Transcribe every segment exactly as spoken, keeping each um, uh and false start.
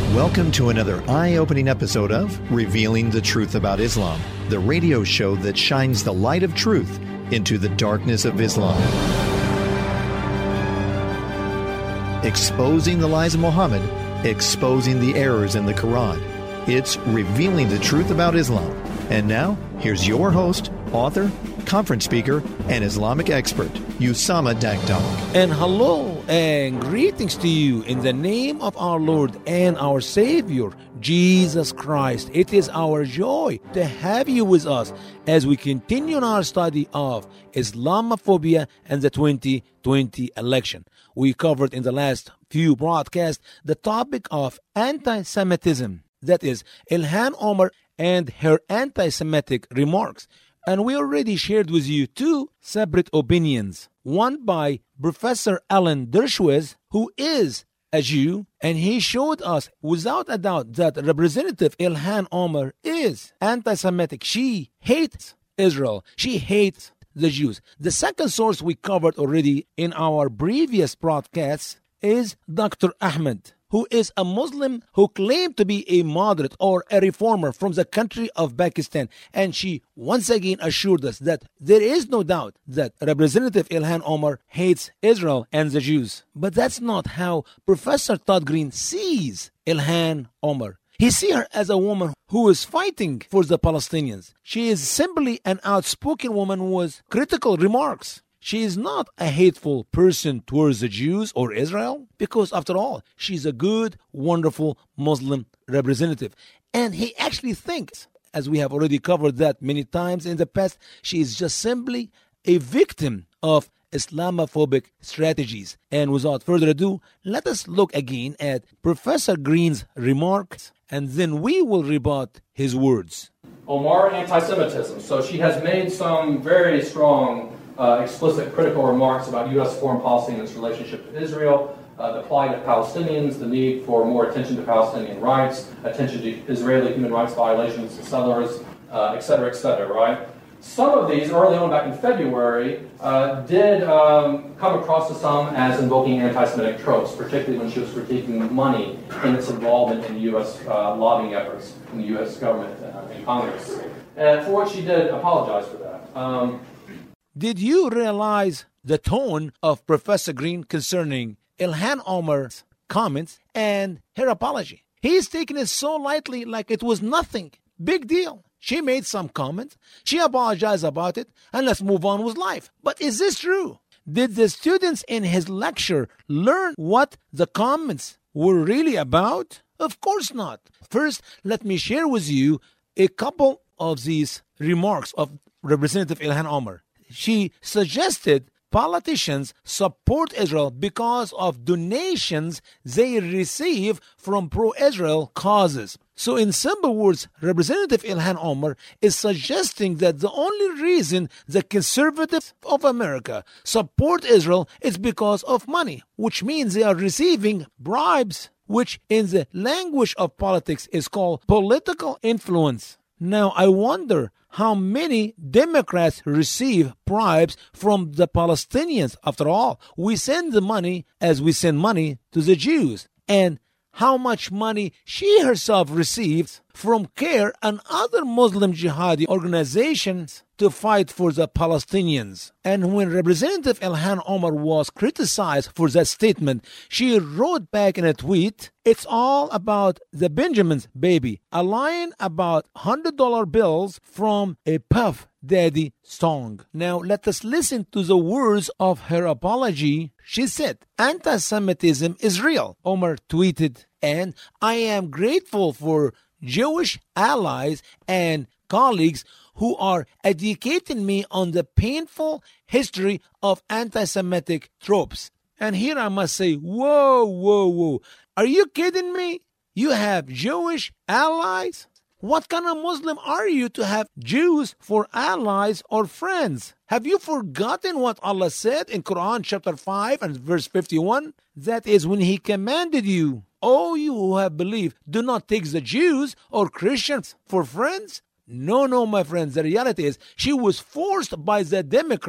Welcome to another eye-opening episode of Revealing the Truth About Islam, the radio show that shines the light of truth into the darkness of Islam. Exposing the lies of Muhammad, exposing the errors in the Quran. It's Revealing the Truth About Islam. And now, here's your host, author, conference speaker, and Islamic expert, Usama Dakdok. And hello and greetings to you in the name of our Lord and our Savior, Jesus Christ. It is our joy to have you with us as we continue in our study of Islamophobia and the twenty twenty election. We covered in the last few broadcasts the topic of anti-Semitism, that is, Ilhan Omar and her anti-Semitic remarks. And we already shared with you two separate opinions. One by Professor Alan Dershowitz, who is a Jew, and he showed us without a doubt that Representative Ilhan Omar is anti-Semitic. She hates Israel. She hates the Jews. The second source we covered already in our previous broadcasts is Doctor Ahmed, who is a Muslim who claimed to be a moderate or a reformer from the country of Pakistan. And she once again assured us that there is no doubt that Representative Ilhan Omar hates Israel and the Jews. But that's not how Professor Todd Green sees Ilhan Omar. He sees her as a woman who is fighting for the Palestinians. She is simply an outspoken woman with critical remarks. She is not a hateful person towards the Jews or Israel, because after all, she's a good, wonderful Muslim representative. And he actually thinks, as we have already covered that many times in the past, she is just simply a victim of Islamophobic strategies. And without further ado, let us look again at Professor Green's remarks, and then we will rebut his words. Omar anti-Semitism. So she has made some very strong Uh, explicit critical remarks about U S foreign policy and its relationship to Israel, uh, the plight of Palestinians, the need for more attention to Palestinian rights, attention to Israeli human rights violations to settlers, uh, et cetera, et cetera, right? Some of these, early on back in February, uh, did um, come across to some as invoking anti-Semitic tropes, particularly when she was critiquing money and its involvement in U S uh, lobbying efforts in the U S government uh, and Congress. And for which she did apologize for that. Um, Did you realize the tone of Professor Green concerning Ilhan Omar's comments and her apology? He's taking it so lightly, like it was nothing. Big deal. She made some comments. She apologized about it, and let's move on with life. But is this true? Did the students in his lecture learn what the comments were really about? Of course not. First, let me share with you a couple of these remarks of Representative Ilhan Omar. She suggested politicians support Israel because of donations they receive from pro-Israel causes. So in simple words, Representative Ilhan Omar is suggesting that the only reason the conservatives of America support Israel is because of money, which means they are receiving bribes, which in the language of politics is called political influence. Now, I wonder how many Democrats receive bribes from the Palestinians. After all, we send the money as we send money to the Jews. And how much money she herself receives from CARE and other Muslim jihadi organizations to fight for the Palestinians. And when Representative Ilhan Omar was criticized for that statement, she wrote back in a tweet, "It's all about the Benjamin's baby, a line about one hundred dollar bills from a Puff Daddy song." Now let us listen to the words of her apology. She said, "Anti-Semitism is real," Omar tweeted, "and I am grateful for Jewish allies and colleagues who are educating me on the painful history of anti-Semitic tropes." And here I must say, whoa, whoa, whoa. Are you kidding me? You have Jewish allies? What kind of Muslim are you to have Jews for allies or friends? Have you forgotten what Allah said in Quran chapter five and verse fifty-one? That is when He commanded you, "O you who have believed, do not take the Jews or Christians for friends." No, no, my friends. The reality is she was forced by the Democrats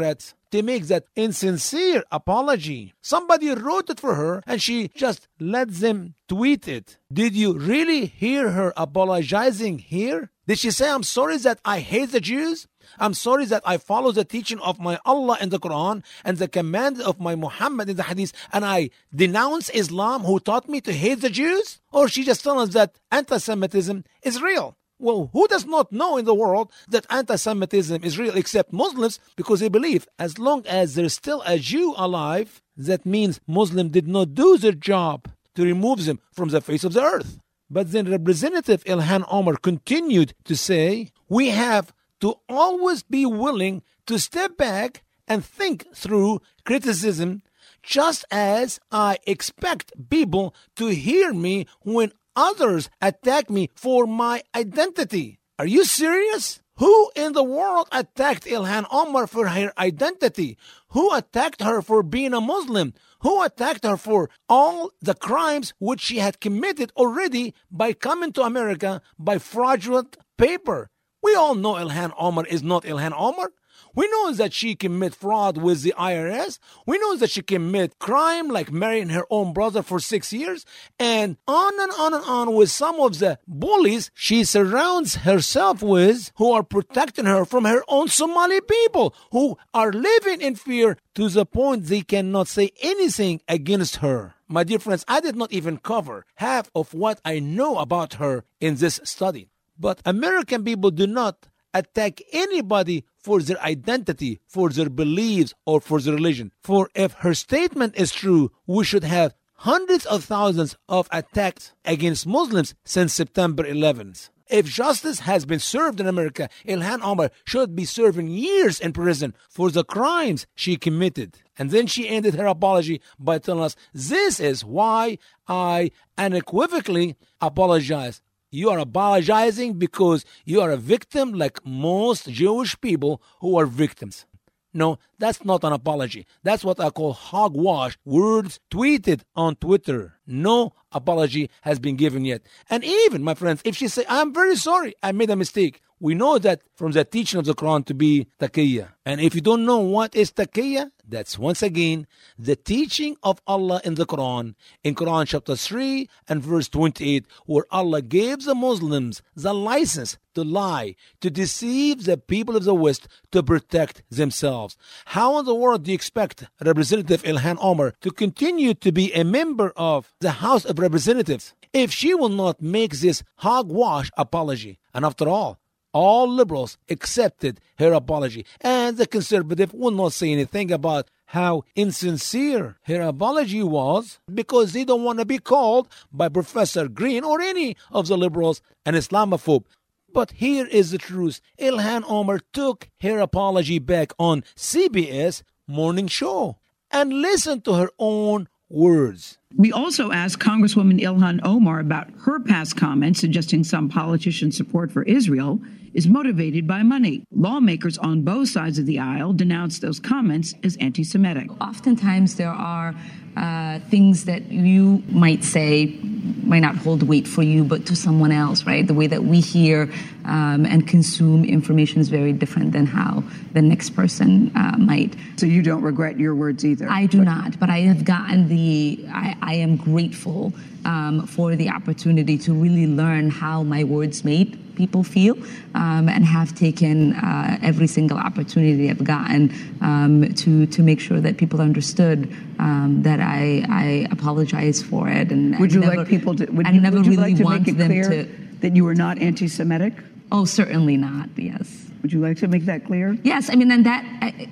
to make that insincere apology. Somebody wrote it for her and she just let them tweet it. Did you really hear her apologizing here? Did she say, I'm sorry that I hate the Jews? I'm sorry that I follow the teaching of my Allah in the Quran and the command of my Muhammad in the Hadith, and I denounce Islam who taught me to hate the Jews? Or she just tells us that anti-Semitism is real? Well, who does not know in the world that anti-Semitism is real except Muslims, because they believe as long as there's still a Jew alive, that means Muslims did not do their job to remove them from the face of the earth. But then Representative Ilhan Omar continued to say, we have to always be willing to step back and think through criticism, just as I expect people to hear me when others attack me for my identity. Are you serious? Who in the world attacked Ilhan Omar for her identity? Who attacked her for being a Muslim? Who attacked her for all the crimes which she had committed already by coming to America by fraudulent paper? We all know Ilhan Omar is not Ilhan Omar. We know that she commit fraud with the I R S. We know that she commit crime like marrying her own brother for six years. And on and on and on with some of the bullies she surrounds herself with, who are protecting her from her own Somali people, who are living in fear to the point they cannot say anything against her. My dear friends, I did not even cover half of what I know about her in this study. But American people do not attack anybody for their identity, for their beliefs, or for their religion. For if her statement is true, we should have hundreds of thousands of attacks against Muslims since September eleventh. If justice has been served in America, Ilhan Omar should be serving years in prison for the crimes she committed. And then she ended her apology by telling us, this is why I unequivocally apologize. You are apologizing because you are a victim like most Jewish people who are victims. No, that's not an apology. That's what I call hogwash, words tweeted on Twitter. No apology has been given yet. And even, my friends, if she say, I'm very sorry, I made a mistake, we know that from the teaching of the Quran to be taqiyya. And if you don't know what is taqiyya, that's once again the teaching of Allah in the Quran, in Quran chapter three and verse twenty-eight, where Allah gives the Muslims the license to lie, to deceive the people of the West, to protect themselves. How in the world do you expect Representative Ilhan Omar to continue to be a member of the House of Representatives if she will not make this hogwash apology? And after all, all liberals accepted her apology, and the conservative will not say anything about how insincere her apology was, because they don't want to be called by Professor Green or any of the liberals an Islamophobe. But here is the truth. Ilhan Omar took her apology back on C B S Morning Show and listened to her own words. We also asked Congresswoman Ilhan Omar about her past comments suggesting some politicians' support for Israel is motivated by money. Lawmakers on both sides of the aisle denounced those comments as anti-Semitic. Oftentimes there are uh, things that you might say might not hold weight for you, but to someone else, right? The way that we hear um, and consume information is very different than how the next person uh, might. So you don't regret your words either? I do but- not, but I have gotten the, I, I am grateful um, for the opportunity to really learn how my words made people feel, um, and have taken uh, every single opportunity I've gotten um, to to make sure that people understood um, that I, I apologize for it. And would you never, like people to? Would I you, never would you really like to want make it them clear to, that you were not anti-Semitic? Oh, certainly not. Yes. Would you like to make that clear? Yes. I mean, and that I,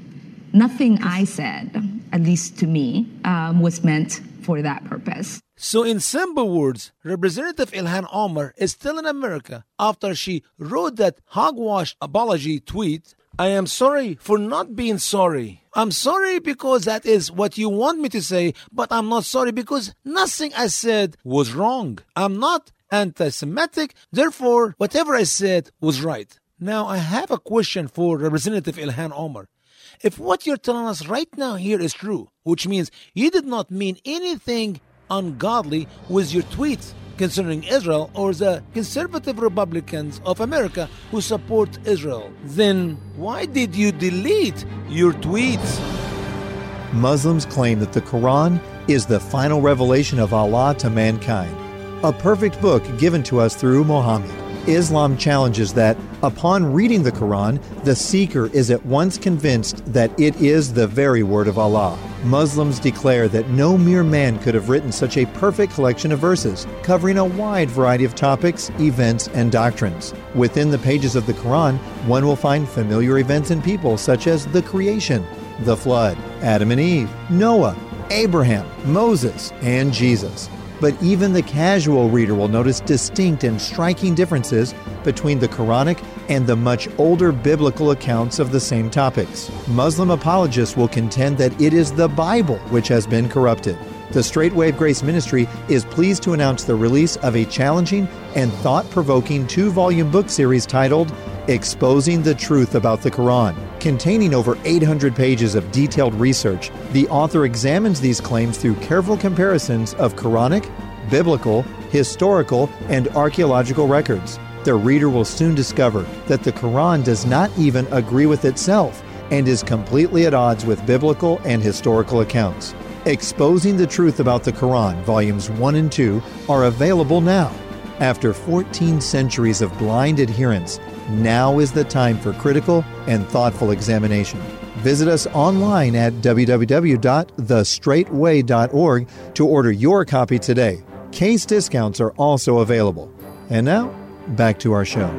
nothing I said, at least to me, um, was meant for that purpose. So in simple words, Representative Ilhan Omar is still in America after she wrote that hogwash apology tweet. I am sorry for not being sorry. I'm sorry because that is what you want me to say, but I'm not sorry because nothing I said was wrong. I'm not anti-Semitic, therefore whatever I said was right. Now I have a question for Representative Ilhan Omar. If what you're telling us right now here is true, which means you did not mean anything ungodly with your tweets, concerning Israel or the conservative Republicans of America who support Israel, then why did you delete your tweets? Muslims claim that the Quran is the final revelation of Allah to mankind, a perfect book given to us through Muhammad. Islam challenges that, upon reading the Quran, the seeker is at once convinced that it is the very word of Allah. Muslims declare that no mere man could have written such a perfect collection of verses, covering a wide variety of topics, events, and doctrines. Within the pages of the Quran, one will find familiar events and people such as the creation, the flood, Adam and Eve, Noah, Abraham, Moses, and Jesus. But even the casual reader will notice distinct and striking differences between the Quranic and the much older biblical accounts of the same topics. Muslim apologists will contend that it is the Bible which has been corrupted. The Straight Wave Grace Ministry is pleased to announce the release of a challenging and thought-provoking two-volume book series titled Exposing the Truth About the Quran. Containing over eight hundred pages of detailed research, the author examines these claims through careful comparisons of Quranic, biblical, historical, and archaeological records. The reader will soon discover that the Quran does not even agree with itself and is completely at odds with biblical and historical accounts. Exposing the Truth About the Quran, Volumes one and two, are available now. After fourteen centuries of blind adherence, now is the time for critical and thoughtful examination. Visit us online at w w w dot the straight way dot org to order your copy today. Case discounts are also available. And now, back to our show.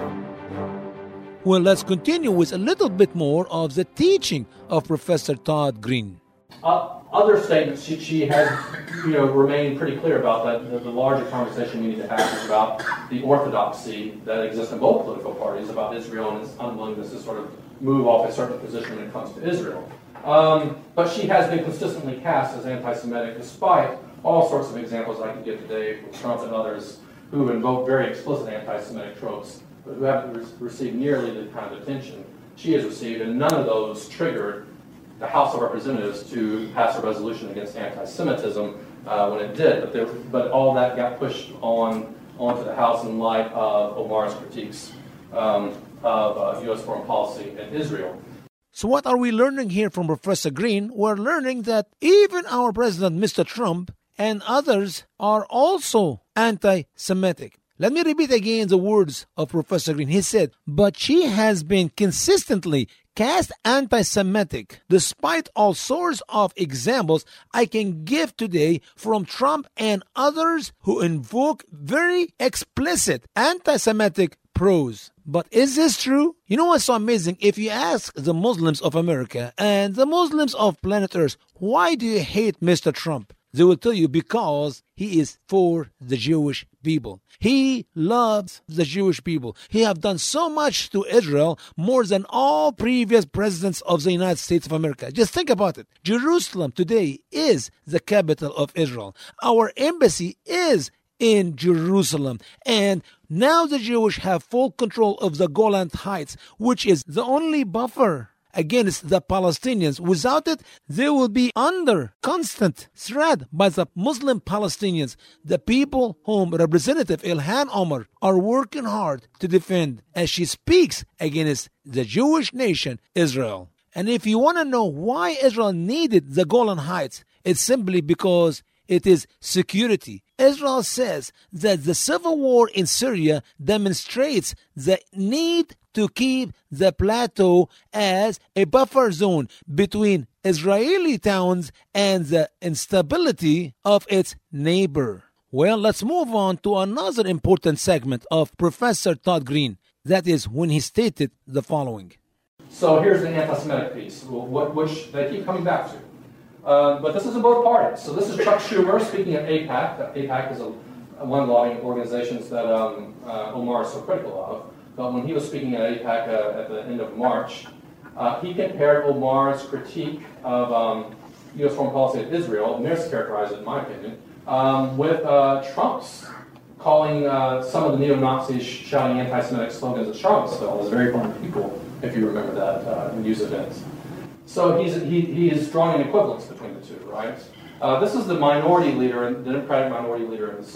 Well, let's continue with a little bit more of the teaching of Professor Todd Greene. Uh, other statements she, she has, you know, remained pretty clear about that. The, the larger conversation we need to have is about the orthodoxy that exists in both political parties about Israel and its unwillingness to sort of move off a certain position when it comes to Israel. Um, but she has been consistently cast as anti-Semitic, despite all sorts of examples I can give today with Trump and others who invoke very explicit anti-Semitic tropes, but who haven't re- received nearly the kind of attention she has received, and none of those triggered the House of Representatives to pass a resolution against anti-Semitism uh, when it did, but, there, but all that got pushed on onto the House in light of Omar's critiques um, of uh, U S foreign policy in Israel. So what are we learning here from Professor Greene? We're learning that even our president, Mister Trump, and others are also anti-Semitic. Let me repeat again the words of Professor Greene. He said, but she has been consistently cast anti-Semitic, despite all sorts of examples I can give today from Trump and others who invoke very explicit anti-Semitic prose. But is this true? You know what's so amazing? If you ask the Muslims of America and the Muslims of planet Earth, why do you hate Mister Trump? They will tell you because he is for the Jewish people. He loves the Jewish people. He have done so much to Israel, more than all previous presidents of the United States of America. Just think about it. Jerusalem today is the capital of Israel. Our embassy is in Jerusalem. And now the Jewish have full control of the Golan Heights, which is the only buffer against the Palestinians. Without it, they will be under constant threat by the Muslim Palestinians, the people whom Representative Ilhan Omar are working hard to defend as she speaks against the Jewish nation, Israel. And if you want to know why Israel needed the Golan Heights, it's simply because it is security. Israel says that the civil war in Syria demonstrates the need to keep the plateau as a buffer zone between Israeli towns and the instability of its neighbor. Well, let's move on to another important segment of Professor Todd Greene. That is when he stated the following. So here's the anti-Semitic piece, which they keep coming back to. Uh, but this is in both parties. So this is Chuck Schumer speaking at AIPAC. AIPAC is a, one of the lobbying organizations that um, uh, Omar is so critical of. But when he was speaking at AIPAC uh, at the end of March, uh, he compared Omar's critique of um, U S foreign policy of Israel, mischaracterized it in my opinion, um, with uh, Trump's, calling uh, some of the neo-Nazis shouting anti-Semitic slogans at Charlottesville as very fun people, if you remember that, uh, in news events. So he's, he, he is drawing an equivalence between the two, right? Uh, this is the minority leader, the Democratic minority leader in the Senate.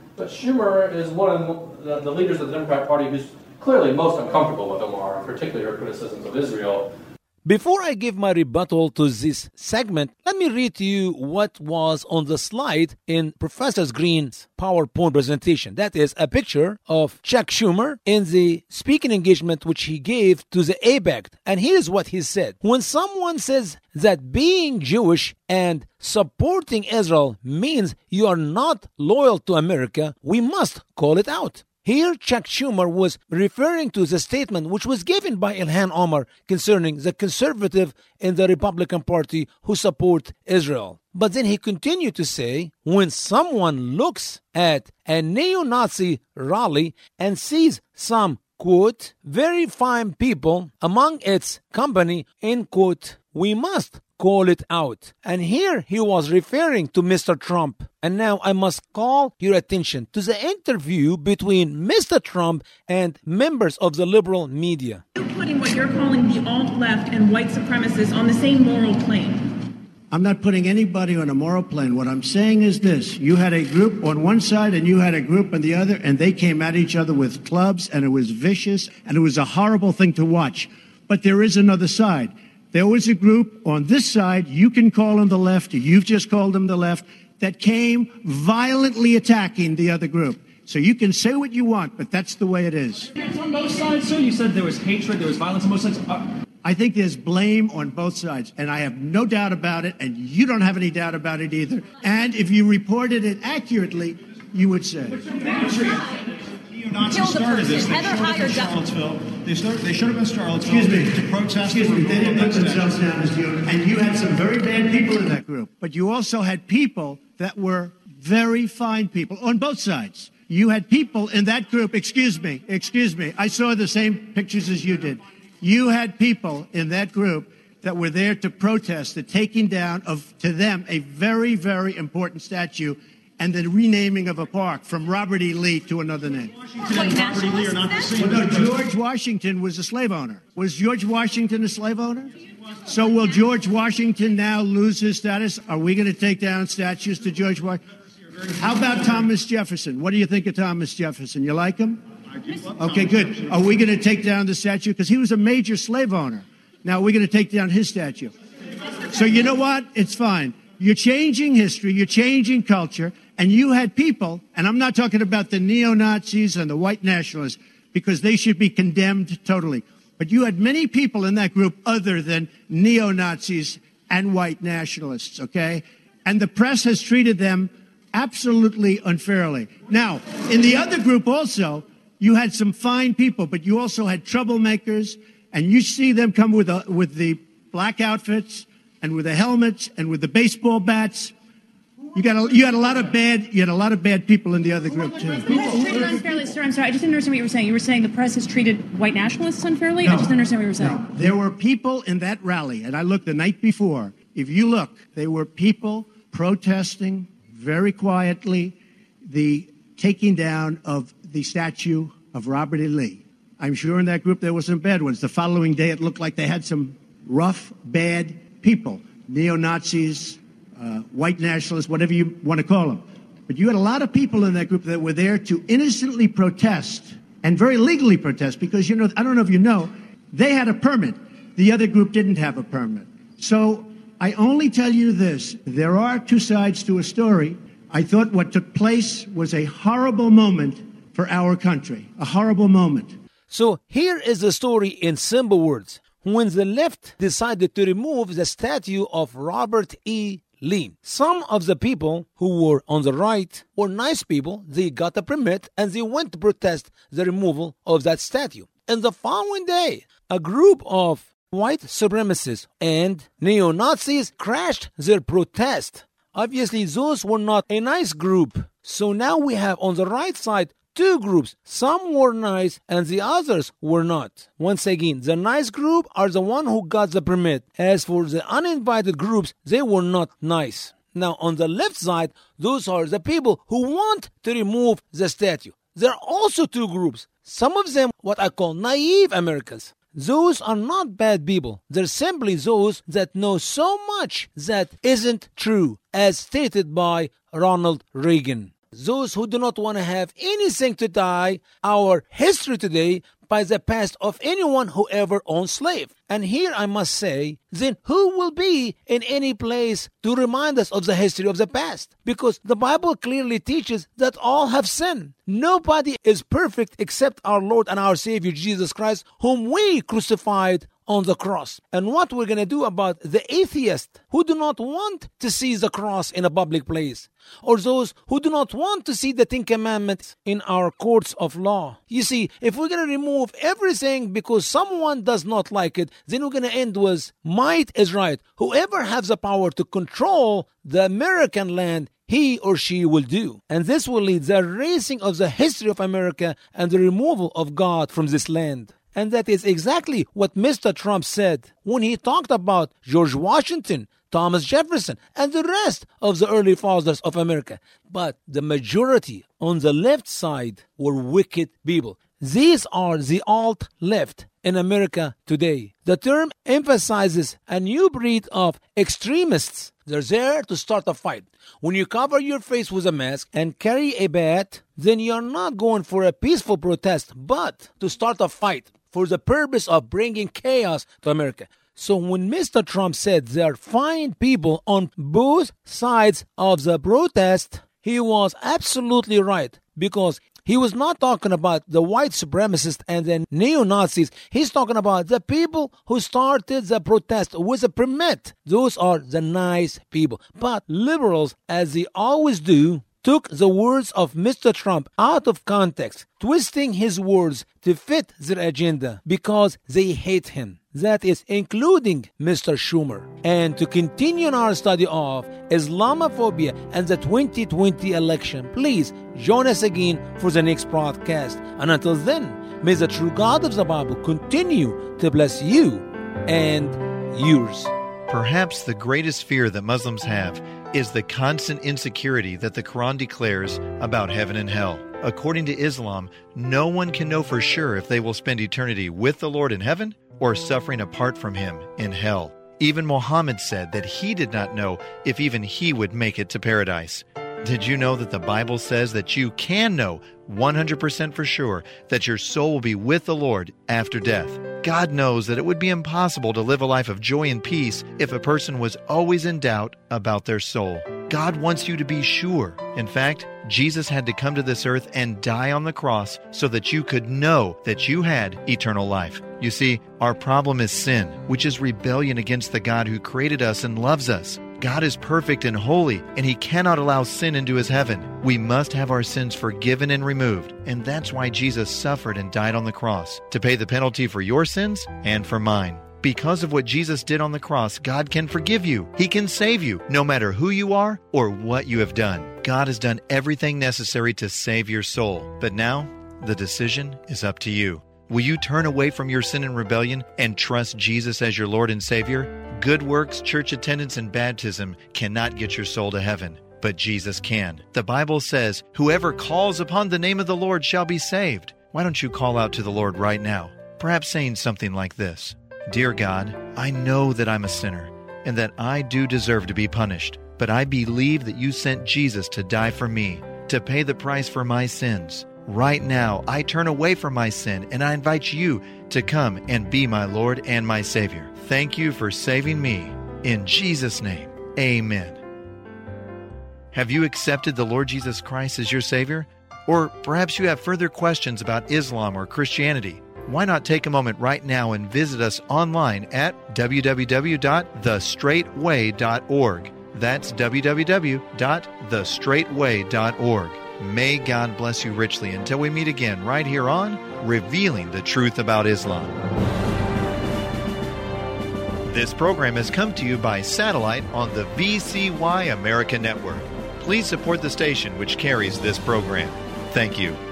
But Schumer is one of the, the leaders of the Democratic Party who's clearly most uncomfortable with Omar, particularly her criticisms of Israel. Before I give my rebuttal to this segment, let me read to you what was on the slide in Professor Green's PowerPoint presentation. That is a picture of Chuck Schumer in the speaking engagement which he gave to the AIPAC. And here's what he said. When someone says that being Jewish and supporting Israel means you are not loyal to America, we must call it out. Here, Chuck Schumer was referring to the statement which was given by Ilhan Omar concerning the conservative in the Republican Party who support Israel. But then he continued to say, when someone looks at a neo-Nazi rally and sees some, quote, very fine people among its company, end quote, we must call it out. And here he was referring to Mister Trump. And now I must call your attention to the interview between Mister Trump and members of the liberal media. You're putting what you're calling the alt-left and white supremacists on the same moral plane. I'm not putting anybody on a moral plane. What I'm saying is this. You had a group on one side and you had a group on the other, and they came at each other with clubs, and it was vicious, and it was a horrible thing to watch. But there is another side. There was a group on this side, you can call them the left, you've just called them the left, that came violently attacking the other group. So you can say what you want, but that's the way it is. It's on both sides, sir. You said there was hatred, there was violence on both sides. Uh- I think there's blame on both sides, and I have no doubt about it, and you don't have any doubt about it either. And if you reported it accurately, you would say. Neo-Nazis started this. They showed up in Charlottesville. They, started, they showed up in Charlottesville Excuse me. to protest. Excuse me. They didn't put themselves statue. down as you. And you had some very bad people in that group. But you also had people that were very fine people on both sides. You had people in that group. Excuse me. Excuse me. I saw the same pictures as you did. You had people in that group that were there to protest the taking down of, to them, a very, very important statue and the renaming of a park from Robert E. Lee to another name. Washington and Robert E. Lee are not the same. Well, no, George Washington was a slave owner. Was George Washington a slave owner? So will George Washington now lose his status? Are we going to take down statues to George Washington? How about Thomas Jefferson? What do you think of Thomas Jefferson? You like him? Okay, good. Are we going to take down the statue? Because he was a major slave owner. Now we're going to take down his statue. So you know what? It's fine. You're changing history. You're changing culture. And you had people, and I'm not talking about the neo-Nazis and the white nationalists, because they should be condemned totally. But you had many people in that group other than neo-Nazis and white nationalists, okay? And the press has treated them absolutely unfairly. Now, in the other group also, you had some fine people, but you also had troublemakers, and you see them come with a, with the black outfits and with the helmets and with the baseball bats. You got a, you had a lot of bad you had a lot of bad people in the other group too. The press is treated unfairly, sir. I'm sorry, I just didn't understand what you were saying. You were saying the press has treated white nationalists unfairly? No, I just didn't understand what you were saying. No. There were people in that rally, and I looked the night before. If you look, there were people protesting very quietly the taking down of the statue of Robert E. Lee. I'm sure in that group there were some bad ones. The following day, it looked like they had some rough, bad people, neo-Nazis, uh, white nationalists, whatever you want to call them. But you had a lot of people in that group that were there to innocently protest and very legally protest because, you know, I don't know if you know, they had a permit. The other group didn't have a permit. So I only tell you this. There are two sides to a story. I thought what took place was a horrible moment for our country, a horrible moment. So here is the story in simple words. When the left decided to remove the statue of Robert E. Lee, some of the people who were on the right were nice people. They got a permit and they went to protest the removal of that statue. And the following day, a group of white supremacists and neo-Nazis crashed their protest. Obviously, those were not a nice group. So now we have on the right side two groups. Some were nice and the others were not. Once again, the nice group are the one who got the permit. As for the uninvited groups, they were not nice. Now on the left side, those are the people who want to remove the statue. There are also two groups. Some of them what I call naive Americans. Those are not bad people. They're simply those that know so much that isn't true, as stated by Ronald Reagan. those who do not want to have anything to tie our history today by the past of anyone who ever owned slave. And here I must say, then who will be in any place to remind us of the history of the past? Because the Bible clearly teaches that all have sinned. Nobody is perfect except our Lord and our Savior Jesus Christ, whom we crucified on the cross. And what we're going to do about the atheists who do not want to see the cross in a public place, or those who do not want to see the Ten Commandments in our courts of law. You see, if we're going to remove everything because someone does not like it, then we're going to end with might is right. Whoever has the power to control the American land, he or she will do. And this will lead the erasing of the history of America and the removal of God from this land. And that is exactly what Mister Trump said when he talked about George Washington, Thomas Jefferson, and the rest of the early fathers of America. But the majority on the left side were wicked people. These are the alt-left in America today. The term emphasizes a new breed of extremists. They're there to start a fight. When you cover your face with a mask and carry a bat, then you're not going for a peaceful protest, but to start a fight for the purpose of bringing chaos to America. So when Mister Trump said there are fine people on both sides of the protest, he was absolutely right, because he was not talking about the white supremacists and the neo-Nazis. He's talking about the people who started the protest with a permit. Those are the nice people. But liberals, as they always do, took the words of Mister Trump out of context, twisting his words to fit their agenda because they hate him. That is including Mister Schumer. And to continue our study of Islamophobia and the twenty twenty election, please join us again for the next broadcast. And until then, may the true God of the Bible continue to bless you and yours. Perhaps the greatest fear that Muslims have is the constant insecurity that the Quran declares about heaven and hell. According to Islam, no one can know for sure if they will spend eternity with the Lord in heaven or suffering apart from Him in hell. Even Muhammad said that he did not know if even he would make it to paradise. Did you know that the Bible says that you can know one hundred percent for sure that your soul will be with the Lord after death? God knows that it would be impossible to live a life of joy and peace if a person was always in doubt about their soul. God wants you to be sure. In fact, Jesus had to come to this earth and die on the cross so that you could know that you had eternal life. You see, our problem is sin, which is rebellion against the God who created us and loves us. God is perfect and holy, and He cannot allow sin into His heaven. We must have our sins forgiven and removed, and that's why Jesus suffered and died on the cross, to pay the penalty for your sins and for mine. Because of what Jesus did on the cross, God can forgive you. He can save you, no matter who you are or what you have done. God has done everything necessary to save your soul. But now, the decision is up to you. Will you turn away from your sin and rebellion and trust Jesus as your Lord and Savior? Good works, church attendance, and baptism cannot get your soul to heaven, but Jesus can. The Bible says, "Whoever calls upon the name of the Lord shall be saved." Why don't you call out to the Lord right now? Perhaps saying something like this: Dear God, I know that I'm a sinner and that I do deserve to be punished, but I believe that you sent Jesus to die for me, to pay the price for my sins. Right now, I turn away from my sin and I invite you to come and be my Lord and my Savior. Thank you for saving me. In Jesus' name, amen. Have you accepted the Lord Jesus Christ as your Savior? Or perhaps you have further questions about Islam or Christianity. Why not take a moment right now and visit us online at w w w dot the straight way dot org. That's w w w dot the straight way dot org. May God bless you richly until we meet again right here on Revealing the Truth About Islam. This program has come to you by satellite on the V C Y America Network. Please support the station which carries this program. Thank you.